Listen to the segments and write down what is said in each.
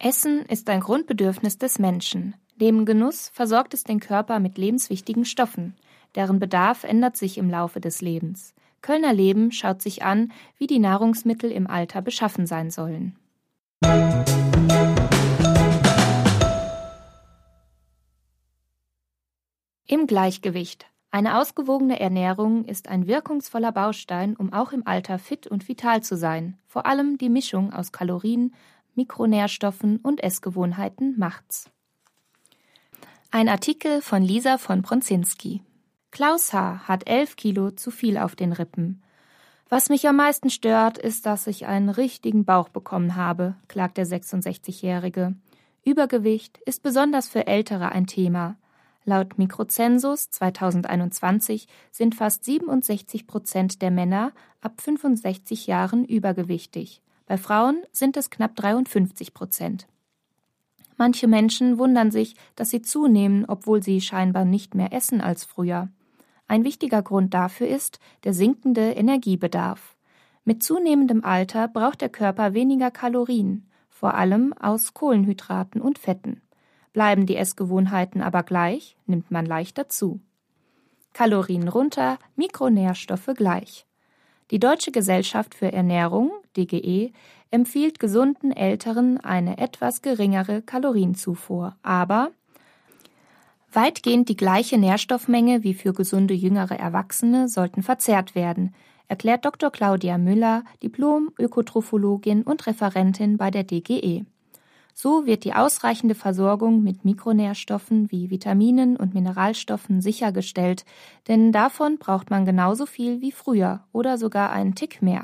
Essen ist ein Grundbedürfnis des Menschen. Neben Genuss versorgt es den Körper mit lebenswichtigen Stoffen. Deren Bedarf ändert sich im Laufe des Lebens. Kölner Leben schaut sich an, wie die Nahrungsmittel im Alter beschaffen sein sollen. Im Gleichgewicht. Eine ausgewogene Ernährung ist ein wirkungsvoller Baustein, um auch im Alter fit und vital zu sein. Vor allem die Mischung aus Kalorien, Mikronährstoffen und Essgewohnheiten macht's. Ein Artikel von Lisa von Bronzinski. Klaus H. hat 11 Kilo zu viel auf den Rippen. Was mich am meisten stört, ist, dass ich einen richtigen Bauch bekommen habe, klagt der 66-Jährige. Übergewicht ist besonders für Ältere ein Thema. Laut Mikrozensus 2021 sind fast 67% der Männer ab 65 Jahren übergewichtig. Bei Frauen sind es knapp 53%. Manche Menschen wundern sich, dass sie zunehmen, obwohl sie scheinbar nicht mehr essen als früher. Ein wichtiger Grund dafür ist der sinkende Energiebedarf. Mit zunehmendem Alter braucht der Körper weniger Kalorien, vor allem aus Kohlenhydraten und Fetten. Bleiben die Essgewohnheiten aber gleich, nimmt man leichter zu. Kalorien runter, Mikronährstoffe gleich. Die Deutsche Gesellschaft für Ernährung, DGE, empfiehlt gesunden Älteren eine etwas geringere Kalorienzufuhr, aber weitgehend die gleiche Nährstoffmenge wie für gesunde jüngere Erwachsene sollten verzehrt werden, erklärt Dr. Claudia Müller, Diplom-Ökotrophologin und Referentin bei der DGE. So wird die ausreichende Versorgung mit Mikronährstoffen wie Vitaminen und Mineralstoffen sichergestellt, denn davon braucht man genauso viel wie früher oder sogar einen Tick mehr.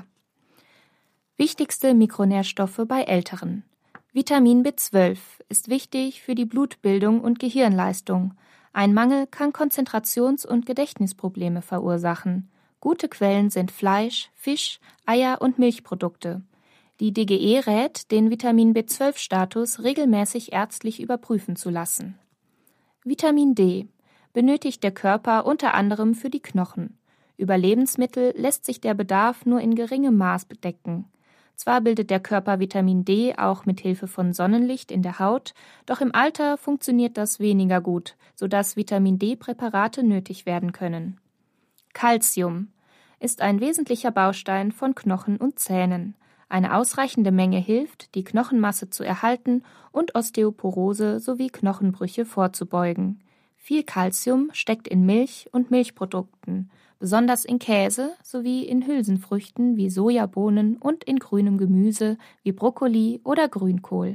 Wichtigste Mikronährstoffe bei Älteren. Vitamin B12 ist wichtig für die Blutbildung und Gehirnleistung. Ein Mangel kann Konzentrations- und Gedächtnisprobleme verursachen. Gute Quellen sind Fleisch, Fisch, Eier und Milchprodukte. Die DGE rät, den Vitamin B12-Status regelmäßig ärztlich überprüfen zu lassen. Vitamin D benötigt der Körper unter anderem für die Knochen. Über Lebensmittel lässt sich der Bedarf nur in geringem Maß bedecken. Zwar bildet der Körper Vitamin D auch mit Hilfe von Sonnenlicht in der Haut, doch im Alter funktioniert das weniger gut, sodass Vitamin D-Präparate nötig werden können. Calcium ist ein wesentlicher Baustein von Knochen und Zähnen. Eine ausreichende Menge hilft, die Knochenmasse zu erhalten und Osteoporose sowie Knochenbrüche vorzubeugen. Viel Calcium steckt in Milch und Milchprodukten, besonders in Käse sowie in Hülsenfrüchten wie Sojabohnen und in grünem Gemüse wie Brokkoli oder Grünkohl.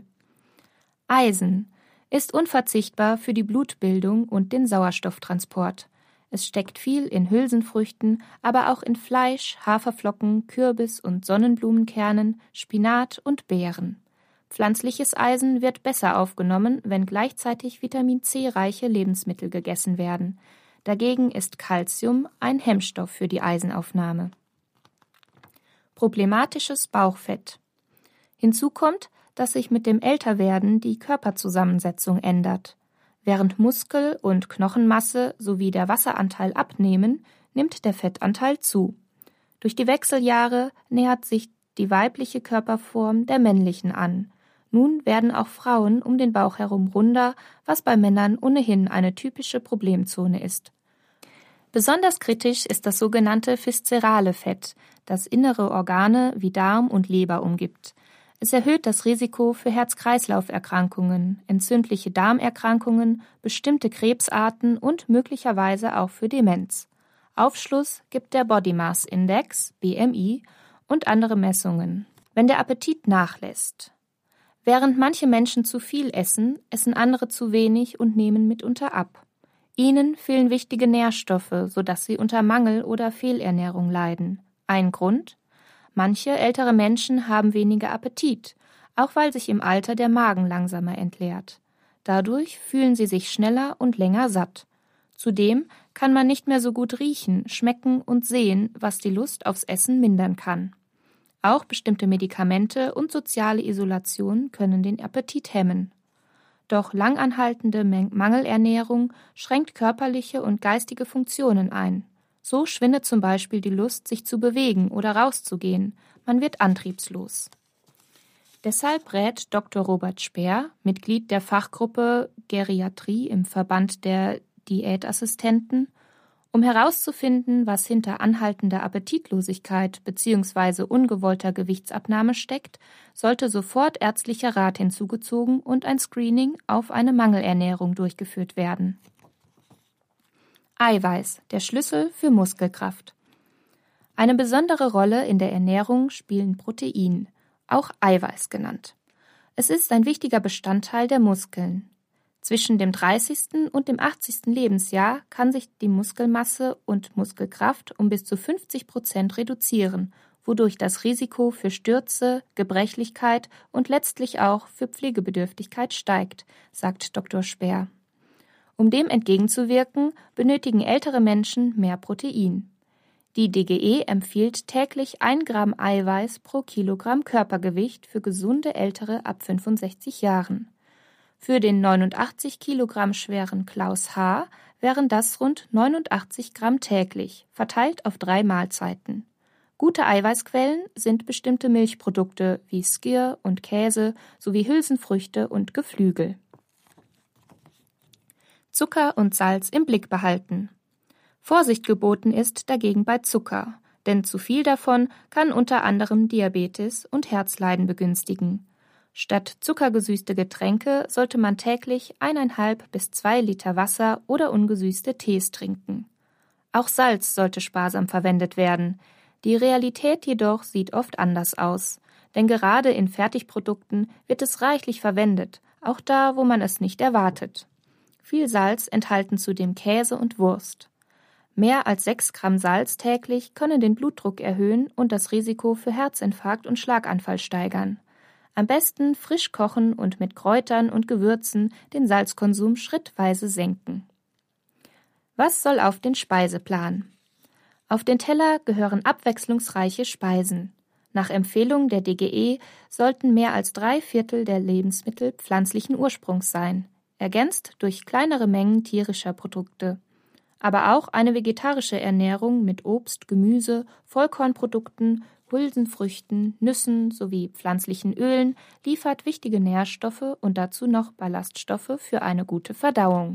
Eisen ist unverzichtbar für die Blutbildung und den Sauerstofftransport. Es steckt viel in Hülsenfrüchten, aber auch in Fleisch, Haferflocken, Kürbis- und Sonnenblumenkernen, Spinat und Beeren. Pflanzliches Eisen wird besser aufgenommen, wenn gleichzeitig Vitamin C-reiche Lebensmittel gegessen werden. Dagegen ist Calcium ein Hemmstoff für die Eisenaufnahme. Problematisches Bauchfett. Hinzu kommt, dass sich mit dem Älterwerden die Körperzusammensetzung ändert. Während Muskel- und Knochenmasse sowie der Wasseranteil abnehmen, nimmt der Fettanteil zu. Durch die Wechseljahre nähert sich die weibliche Körperform der männlichen an. Nun werden auch Frauen um den Bauch herum runder, was bei Männern ohnehin eine typische Problemzone ist. Besonders kritisch ist das sogenannte viszerale Fett, das innere Organe wie Darm und Leber umgibt. Es erhöht das Risiko für Herz-Kreislauf-Erkrankungen, entzündliche Darmerkrankungen, bestimmte Krebsarten und möglicherweise auch für Demenz. Aufschluss gibt der Body Mass Index, BMI, und andere Messungen. Wenn der Appetit nachlässt. Während manche Menschen zu viel essen, essen andere zu wenig und nehmen mitunter ab. Ihnen fehlen wichtige Nährstoffe, sodass sie unter Mangel oder Fehlernährung leiden. Ein Grund? Manche ältere Menschen haben weniger Appetit, auch weil sich im Alter der Magen langsamer entleert. Dadurch fühlen sie sich schneller und länger satt. Zudem kann man nicht mehr so gut riechen, schmecken und sehen, was die Lust aufs Essen mindern kann. Auch bestimmte Medikamente und soziale Isolation können den Appetit hemmen. Doch langanhaltende Mangelernährung schränkt körperliche und geistige Funktionen ein. So schwindet zum Beispiel die Lust, sich zu bewegen oder rauszugehen. Man wird antriebslos. Deshalb rät Dr. Robert Speer, Mitglied der Fachgruppe Geriatrie im Verband der Diätassistenten, um herauszufinden, was hinter anhaltender Appetitlosigkeit bzw. ungewollter Gewichtsabnahme steckt, sollte sofort ärztlicher Rat hinzugezogen und ein Screening auf eine Mangelernährung durchgeführt werden. Eiweiß, der Schlüssel für Muskelkraft. Eine besondere Rolle in der Ernährung spielen Protein, auch Eiweiß genannt. Es ist ein wichtiger Bestandteil der Muskeln. Zwischen dem 30. und dem 80. Lebensjahr kann sich die Muskelmasse und Muskelkraft um bis zu 50% reduzieren, wodurch das Risiko für Stürze, Gebrechlichkeit und letztlich auch für Pflegebedürftigkeit steigt, sagt Dr. Speer. Um dem entgegenzuwirken, benötigen ältere Menschen mehr Protein. Die DGE empfiehlt täglich 1 Gramm Eiweiß pro Kilogramm Körpergewicht für gesunde Ältere ab 65 Jahren. Für den 89 Kilogramm schweren Klaus H. wären das rund 89 Gramm täglich, verteilt auf 3 Mahlzeiten. Gute Eiweißquellen sind bestimmte Milchprodukte wie Skyr und Käse sowie Hülsenfrüchte und Geflügel. Zucker und Salz im Blick behalten. Vorsicht geboten ist dagegen bei Zucker, denn zu viel davon kann unter anderem Diabetes und Herzleiden begünstigen. Statt zuckergesüßte Getränke sollte man täglich 1,5 bis 2 Liter Wasser oder ungesüßte Tees trinken. Auch Salz sollte sparsam verwendet werden. Die Realität jedoch sieht oft anders aus, denn gerade in Fertigprodukten wird es reichlich verwendet, auch da, wo man es nicht erwartet. Viel Salz enthalten zudem Käse und Wurst. Mehr als 6 Gramm Salz täglich können den Blutdruck erhöhen und das Risiko für Herzinfarkt und Schlaganfall steigern. Am besten frisch kochen und mit Kräutern und Gewürzen den Salzkonsum schrittweise senken. Was soll auf den Speiseplan? Auf den Teller gehören abwechslungsreiche Speisen. Nach Empfehlung der DGE sollten mehr als 3/4 der Lebensmittel pflanzlichen Ursprungs sein, ergänzt durch kleinere Mengen tierischer Produkte. Aber auch eine vegetarische Ernährung mit Obst, Gemüse, Vollkornprodukten, Hülsenfrüchten, Nüssen sowie pflanzlichen Ölen liefert wichtige Nährstoffe und dazu noch Ballaststoffe für eine gute Verdauung.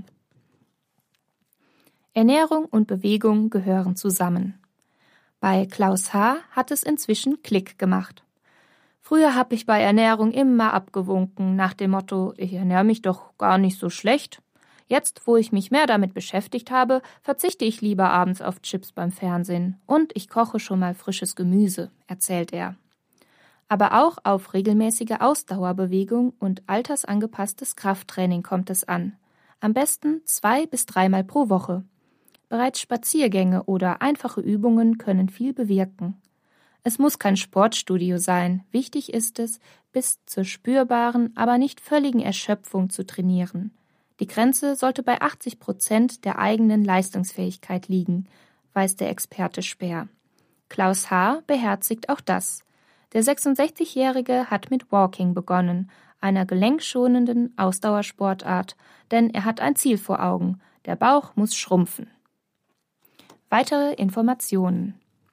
Ernährung und Bewegung gehören zusammen. Bei Klaus H. hat es inzwischen Klick gemacht. Früher habe ich bei Ernährung immer abgewunken, nach dem Motto, ich ernähre mich doch gar nicht so schlecht. Jetzt, wo ich mich mehr damit beschäftigt habe, verzichte ich lieber abends auf Chips beim Fernsehen und ich koche schon mal frisches Gemüse, erzählt er. Aber auch auf regelmäßige Ausdauerbewegung und altersangepasstes Krafttraining kommt es an. Am besten 2 bis 3 Mal pro Woche. Bereits Spaziergänge oder einfache Übungen können viel bewirken. Es muss kein Sportstudio sein, wichtig ist es, bis zur spürbaren, aber nicht völligen Erschöpfung zu trainieren. Die Grenze sollte bei 80% der eigenen Leistungsfähigkeit liegen, weiß der Experte Speer. Klaus H. beherzigt auch das. Der 66-Jährige hat mit Walking begonnen, einer gelenkschonenden Ausdauersportart, denn er hat ein Ziel vor Augen, der Bauch muss schrumpfen. Weitere Informationen: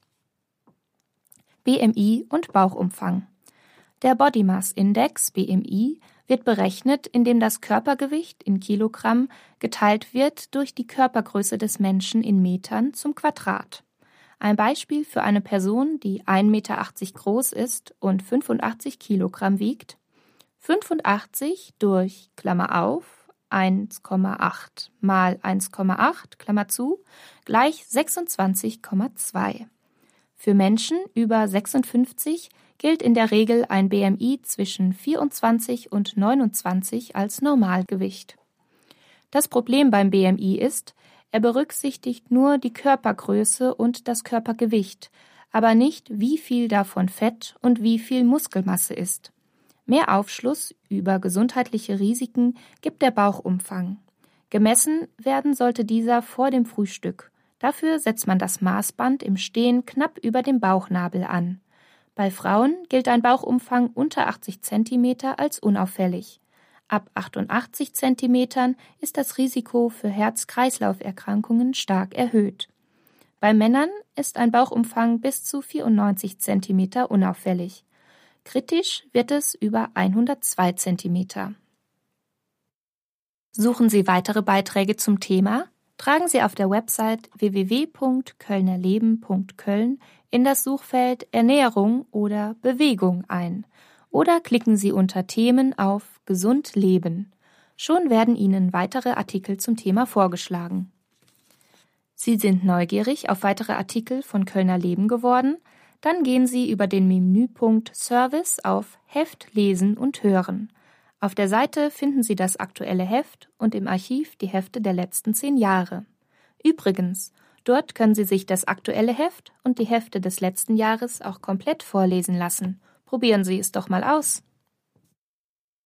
BMI und Bauchumfang. Der Body Mass Index BMI wird berechnet, indem das Körpergewicht in Kilogramm geteilt wird durch die Körpergröße des Menschen in Metern zum Quadrat. Ein Beispiel für eine Person, die 1,80 Meter groß ist und 85 Kilogramm wiegt: 85 durch, Klammer auf, 1,8 mal 1,8, Klammer zu, gleich 26,2. Für Menschen über 56 gilt in der Regel ein BMI zwischen 24 und 29 als Normalgewicht. Das Problem beim BMI ist, er berücksichtigt nur die Körpergröße und das Körpergewicht, aber nicht, wie viel davon Fett und wie viel Muskelmasse ist. Mehr Aufschluss über gesundheitliche Risiken gibt der Bauchumfang. Gemessen werden sollte dieser vor dem Frühstück. Dafür setzt man das Maßband im Stehen knapp über dem Bauchnabel an. Bei Frauen gilt ein Bauchumfang unter 80 cm als unauffällig. Ab 88 cm ist das Risiko für Herz-Kreislauf-Erkrankungen stark erhöht. Bei Männern ist ein Bauchumfang bis zu 94 cm unauffällig. Kritisch wird es über 102 cm. Suchen Sie weitere Beiträge zum Thema? Tragen Sie auf der Website www.kölnerleben.köln in das Suchfeld Ernährung oder Bewegung ein oder klicken Sie unter Themen auf Gesund leben. Schon werden Ihnen weitere Artikel zum Thema vorgeschlagen. Sie sind neugierig auf weitere Artikel von Kölner Leben geworden? Dann gehen Sie über den Menüpunkt Service auf Heft lesen und hören. Auf der Seite finden Sie das aktuelle Heft und im Archiv die Hefte der letzten 10 Jahre. Übrigens, dort können Sie sich das aktuelle Heft und die Hefte des letzten Jahres auch komplett vorlesen lassen. Probieren Sie es doch mal aus.